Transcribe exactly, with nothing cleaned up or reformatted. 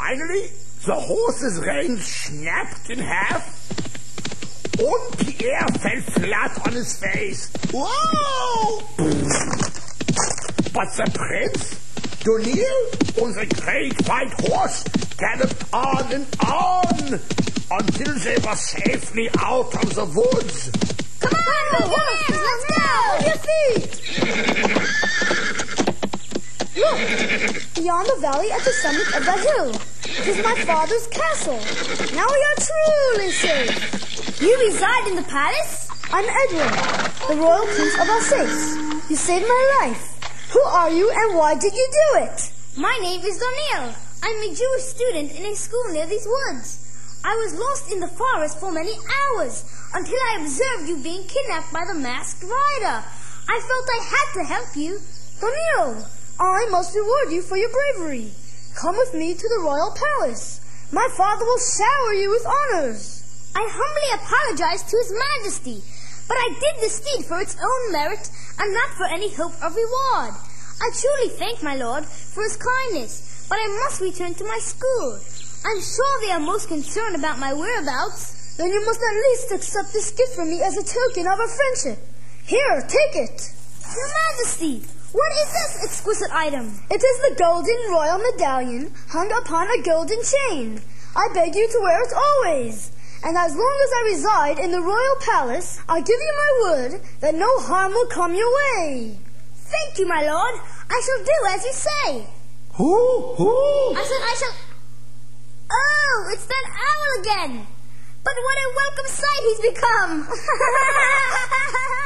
Finally, the horse's reins snapped in half, and Pierre fell flat on his face. Whoa! But the prince, Donil, and the great white horse galloped on and on until they were safely out of the woods. Come on, horse, let's go! On your feet! Look! Beyond the valley at the summit of that hill. It is my father's castle. Now we are truly safe. You reside in the palace? I'm Edward, the royal prince of Alsace. You saved my life. Who are you and why did you do it? My name is Donil. I'm a Jewish student in a school near these woods. I was lost in the forest for many hours until I observed you being kidnapped by the masked rider. I felt I had to help you. Donil, I must reward you for your bravery. Come with me to the royal palace. My father will shower you with honors. I humbly apologize to His Majesty, but I did this deed for its own merit and not for any hope of reward. I truly thank my lord for his kindness, but I must return to my school. I'm sure they are most concerned about my whereabouts. Then you must at least accept this gift from me as a token of our friendship. Here, take it. Your Majesty, what is this exquisite item? It is the golden royal medallion hung upon a golden chain. I beg you to wear it always. And as long as I reside in the royal palace, I give you my word that no harm will come your way. Thank you, my lord. I shall do as you say. Who? Who? I said I shall... Oh, it's that owl again. But what a welcome sight he's become.